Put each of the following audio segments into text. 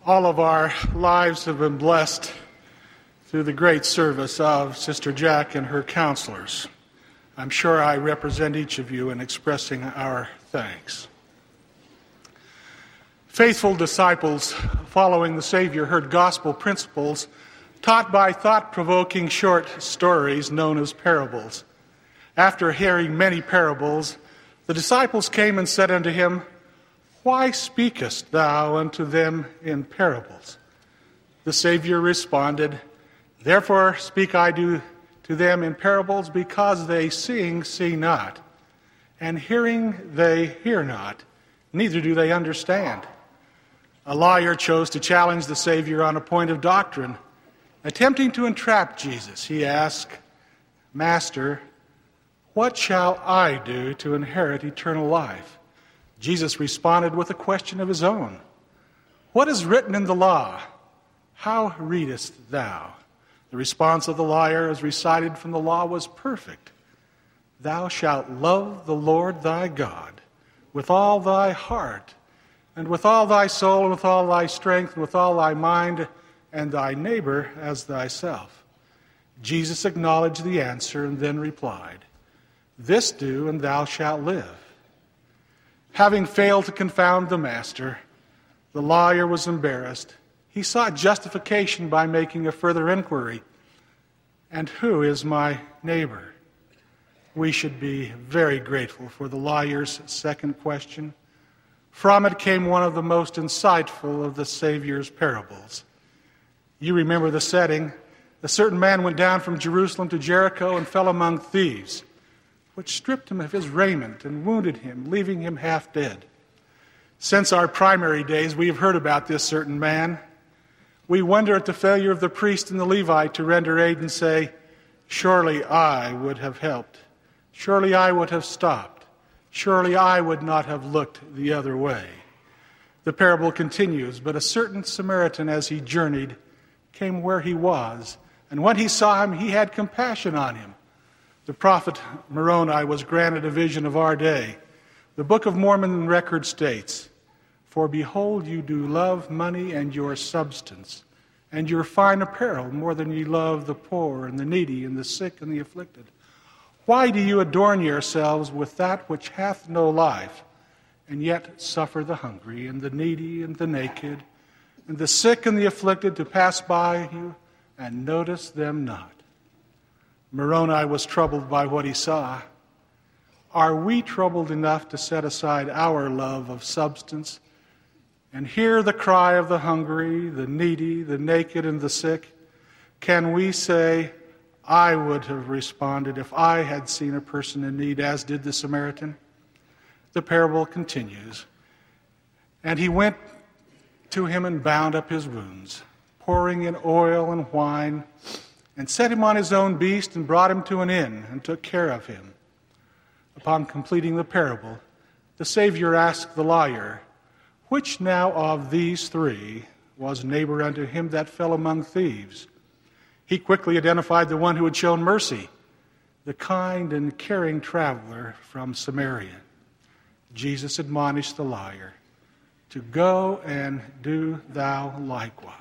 All of our lives have been blessed through the great service of Sister Jack and her counselors. I'm sure I represent each of you in expressing our thanks. Faithful disciples following the Savior heard gospel principles taught by thought-provoking short stories known as parables. After hearing many parables, the disciples came and said unto him, "Why speakest thou unto them in parables?" The Savior responded, "Therefore speak I to them in parables, because they seeing see not, and hearing they hear not, neither do they understand." A lawyer chose to challenge the Savior on a point of doctrine. Attempting to entrap Jesus, he asked, "Master, what shall I do to inherit eternal life?" Jesus responded with a question of his own. "What is written in the law? How readest thou?" The response of the lawyer, as recited from the law, was perfect. "Thou shalt love the Lord thy God with all thy heart, and with all thy soul, and with all thy strength, and with all thy mind, and thy neighbor as thyself." Jesus acknowledged the answer and then replied, "This do, and thou shalt live." Having failed to confound the master, the lawyer was embarrassed. He sought justification by making a further inquiry. "And who is my neighbor?" We should be very grateful for the lawyer's second question. From it came one of the most insightful of the Savior's parables. You remember the setting. A certain man went down from Jerusalem to Jericho and fell among thieves, which stripped him of his raiment and wounded him, leaving him half dead. Since our primary days, we have heard about this certain man. We wonder at the failure of the priest and the Levite to render aid and say, "Surely I would have helped. Surely I would have stopped. Surely I would not have looked the other way." The parable continues, "But a certain Samaritan, as he journeyed, came where he was, and when he saw him, he had compassion on him." The prophet Moroni was granted a vision of our day. The Book of Mormon record states, "For behold, you do love money and your substance, and your fine apparel more than ye love the poor and the needy and the sick and the afflicted. Why do you adorn yourselves with that which hath no life, and yet suffer the hungry and the needy and the naked, and the sick and the afflicted to pass by you, and notice them not?" Moroni was troubled by what he saw. Are we troubled enough to set aside our love of substance and hear the cry of the hungry, the needy, the naked, and the sick? Can we say, "I would have responded if I had seen a person in need, as did the Samaritan"? The parable continues. "And he went to him and bound up his wounds, pouring in oil and wine, and set him on his own beast, and brought him to an inn, and took care of him." Upon completing the parable, the Savior asked the lawyer, "Which now of these three was neighbor unto him that fell among thieves?" He quickly identified the one who had shown mercy, the kind and caring traveler from Samaria. Jesus admonished the lawyer to go and do thou likewise.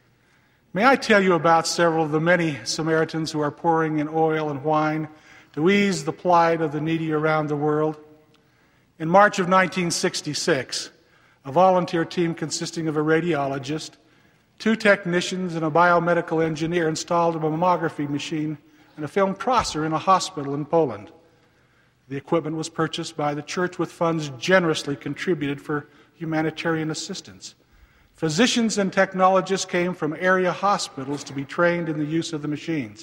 May I tell you about several of the many Samaritans who are pouring in oil and wine to ease the plight of the needy around the world? In March of 1966, a volunteer team consisting of a radiologist, 2 technicians, and a biomedical engineer installed a mammography machine and a film processor in a hospital in Poland. The equipment was purchased by the church with funds generously contributed for humanitarian assistance. Physicians and technologists came from area hospitals to be trained in the use of the machines.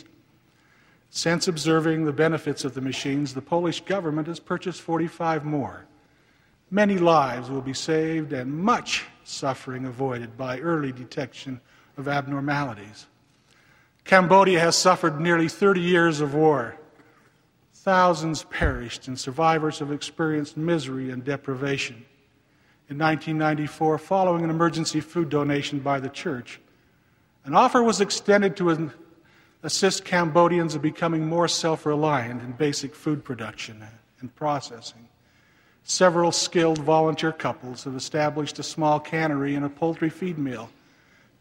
Since observing the benefits of the machines, the Polish government has purchased 45 more. Many lives will be saved and much suffering avoided by early detection of abnormalities. Cambodia has suffered nearly 30 years of war. Thousands perished and survivors have experienced misery and deprivation. In 1994, following an emergency food donation by the church, an offer was extended to assist Cambodians in becoming more self-reliant in basic food production and processing. Several skilled volunteer couples have established a small cannery and a poultry feed mill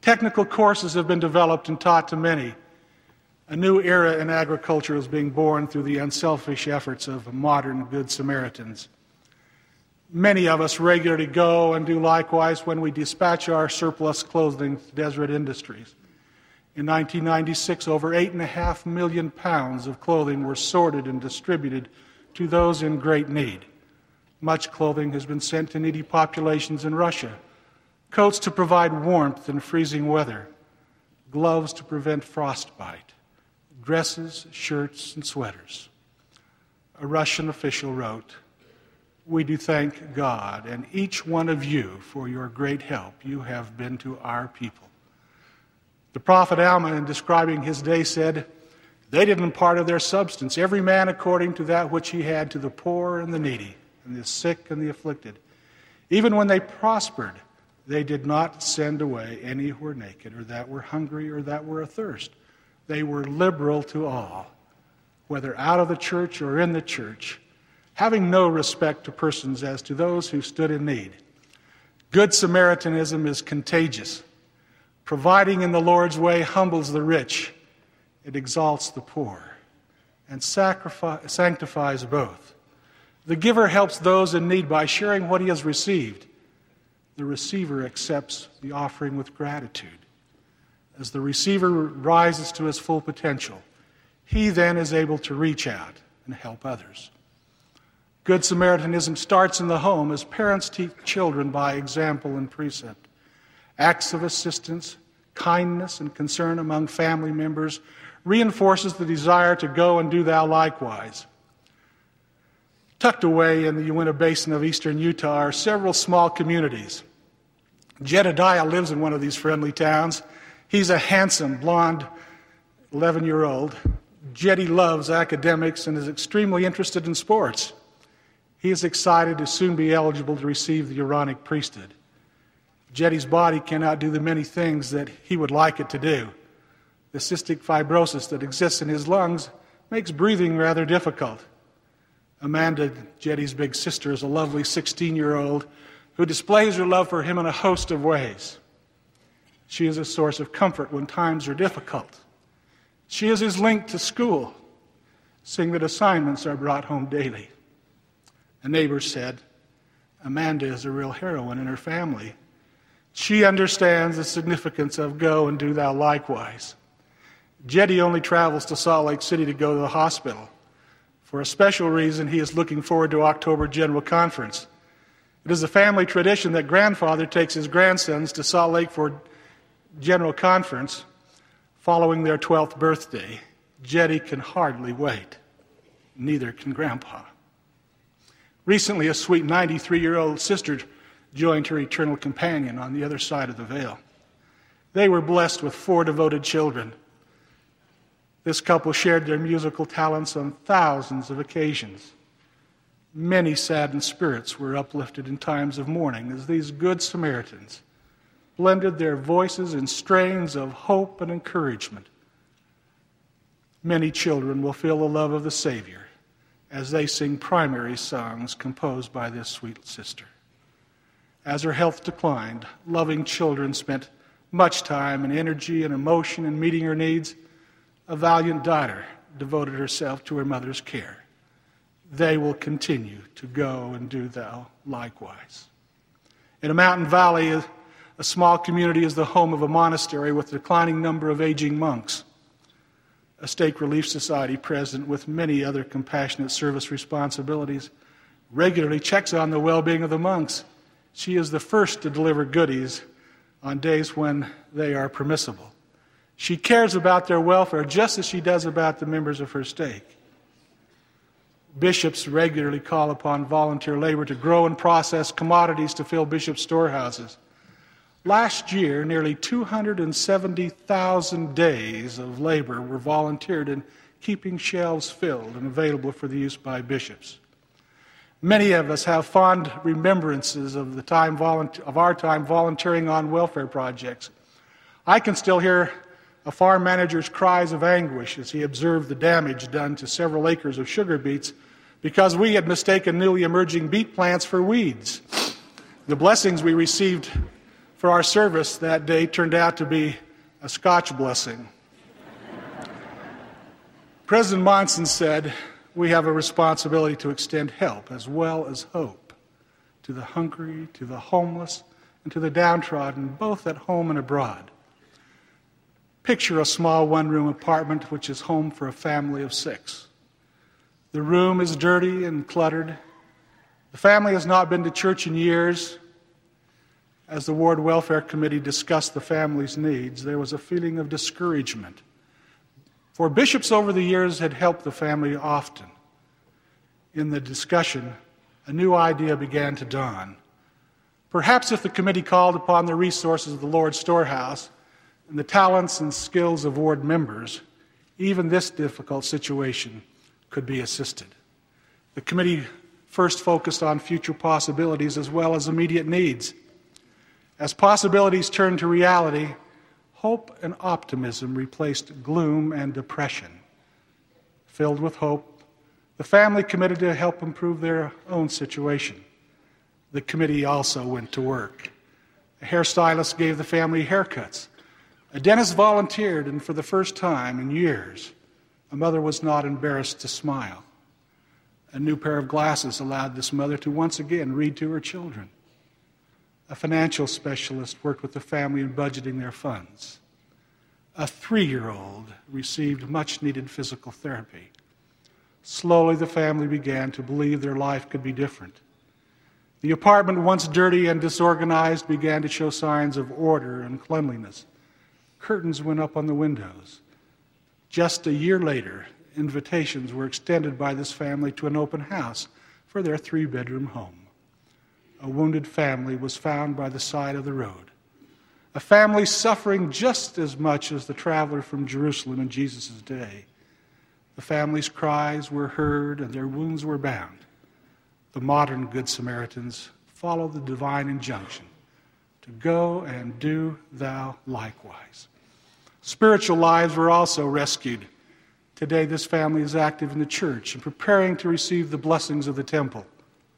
Technical courses have been developed and taught to many. A new era in agriculture is being born through the unselfish efforts of modern Good Samaritans. Many of us regularly go and do likewise when we dispatch our surplus clothing to Deseret Industries. In 1996, over 8.5 million pounds of clothing were sorted and distributed to those in great need. Much clothing has been sent to needy populations in Russia. Coats to provide warmth in freezing weather. Gloves to prevent frostbite. Dresses, shirts, and sweaters. A Russian official wrote, "We do thank God and each one of you for your great help you have been to our people." The prophet Alma, in describing his day, said, "They did impart of their substance, every man according to that which he had, to the poor and the needy, and the sick and the afflicted. Even when they prospered, they did not send away any who were naked, or that were hungry, or that were athirst. They were liberal to all, whether out of the church or in the church, having no respect to persons as to those who stood in need." Good Samaritanism is contagious. Providing in the Lord's way humbles the rich. It exalts the poor and sanctifies both. The giver helps those in need by sharing what he has received. The receiver accepts the offering with gratitude. As the receiver rises to his full potential, he then is able to reach out and help others. Good Samaritanism starts in the home as parents teach children by example and precept. Acts of assistance, kindness, and concern among family members reinforces the desire to go and do thou likewise. Tucked away in the Uinta Basin of eastern Utah are several small communities. Jedediah lives in one of these friendly towns. He's a handsome, blonde 11-year-old. Jeddy loves academics and is extremely interested in sports. He is excited to soon be eligible to receive the Aaronic priesthood. Jeddy's body cannot do the many things that he would like it to do. The cystic fibrosis that exists in his lungs makes breathing rather difficult. Amanda, Jeddy's big sister, is a lovely 16-year-old who displays her love for him in a host of ways. She is a source of comfort when times are difficult. She is his link to school, seeing that assignments are brought home daily. A neighbor said, "Amanda is a real heroine in her family. She understands the significance of go and do thou likewise." Jeddy only travels to Salt Lake City to go to the hospital. For a special reason, he is looking forward to October General Conference. It is a family tradition that grandfather takes his grandsons to Salt Lake for General Conference following their 12th birthday. Jeddy can hardly wait. Neither can Grandpa. Recently, a sweet 93-year-old sister joined her eternal companion on the other side of the veil. They were blessed with 4 devoted children. This couple shared their musical talents on thousands of occasions. Many saddened spirits were uplifted in times of mourning as these good Samaritans blended their voices in strains of hope and encouragement. Many children will feel the love of the Savior as they sing primary songs composed by this sweet sister. As her health declined, loving children spent much time and energy and emotion in meeting her needs. A valiant daughter devoted herself to her mother's care. They will continue to go and do thou likewise. In a mountain valley, a small community is the home of a monastery with a declining number of aging monks. A stake relief society president with many other compassionate service responsibilities regularly checks on the well-being of the monks. She is the first to deliver goodies on days when they are permissible. She cares about their welfare just as she does about the members of her stake. Bishops regularly call upon volunteer labor to grow and process commodities to fill bishop storehouses. Last year, nearly 270,000 days of labor were volunteered in keeping shelves filled and available for the use by bishops. Many of us have fond remembrances of our time volunteering on welfare projects. I can still hear a farm manager's cries of anguish as he observed the damage done to several acres of sugar beets because we had mistaken newly emerging beet plants for weeds. The blessings we received for our service that day turned out to be a Scotch blessing. President Monson said, "We have a responsibility to extend help as well as hope to the hungry, to the homeless, and to the downtrodden, both at home and abroad." Picture a small one-room apartment which is home for a family of 6. The room is dirty and cluttered. The family has not been to church in years. As the Ward Welfare Committee discussed the family's needs, there was a feeling of discouragement. For bishops over the years had helped the family often. In the discussion, a new idea began to dawn. Perhaps if the committee called upon the resources of the Lord's storehouse and the talents and skills of ward members, even this difficult situation could be assisted. The committee first focused on future possibilities as well as immediate needs. As possibilities turned to reality, hope and optimism replaced gloom and depression. Filled with hope, the family committed to help improve their own situation. The committee also went to work. A hairstylist gave the family haircuts. A dentist volunteered, and for the first time in years, a mother was not embarrassed to smile. A new pair of glasses allowed this mother to once again read to her children. A financial specialist worked with the family in budgeting their funds. A 3-year-old received much-needed physical therapy. Slowly, the family began to believe their life could be different. The apartment, once dirty and disorganized, began to show signs of order and cleanliness. Curtains went up on the windows. Just a year later, invitations were extended by this family to an open house for their 3-bedroom home. A wounded family was found by the side of the road. A family suffering just as much as the traveler from Jerusalem in Jesus' day. The family's cries were heard and their wounds were bound. The modern Good Samaritans follow the divine injunction to go and do thou likewise. Spiritual lives were also rescued. Today, this family is active in the church and preparing to receive the blessings of the temple.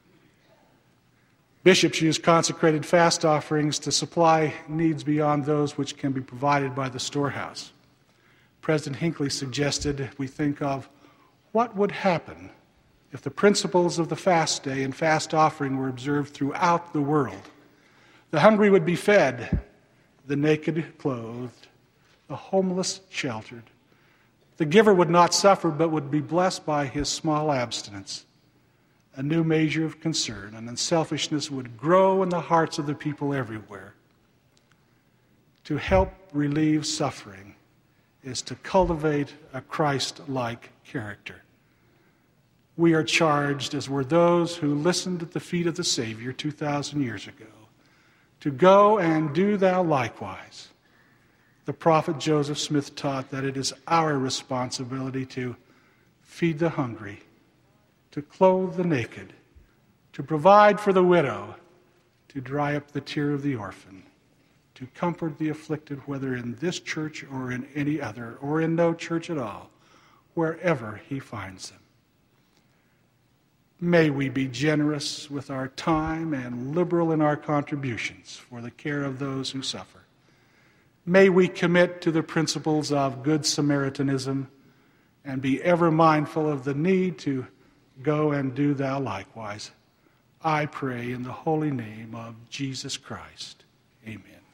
Bishops use consecrated fast offerings to supply needs beyond those which can be provided by the storehouse. President Hinckley suggested we think of what would happen if the principles of the fast day and fast offering were observed throughout the world. The hungry would be fed, the naked clothed, the homeless sheltered. The giver would not suffer but would be blessed by his small abstinence. A new measure of concern and unselfishness would grow in the hearts of the people everywhere. To help relieve suffering is to cultivate a Christ-like character. We are charged, as were those who listened at the feet of the Savior 2,000 years ago, to go and do thou likewise. The prophet Joseph Smith taught that it is our responsibility to feed the hungry, to clothe the naked, to provide for the widow, to dry up the tear of the orphan, to comfort the afflicted, whether in this church or in any other, or in no church at all, wherever he finds them. May we be generous with our time and liberal in our contributions for the care of those who suffer. May we commit to the principles of Good Samaritanism and be ever mindful of the need to go and do thou likewise. I pray in the holy name of Jesus Christ. Amen.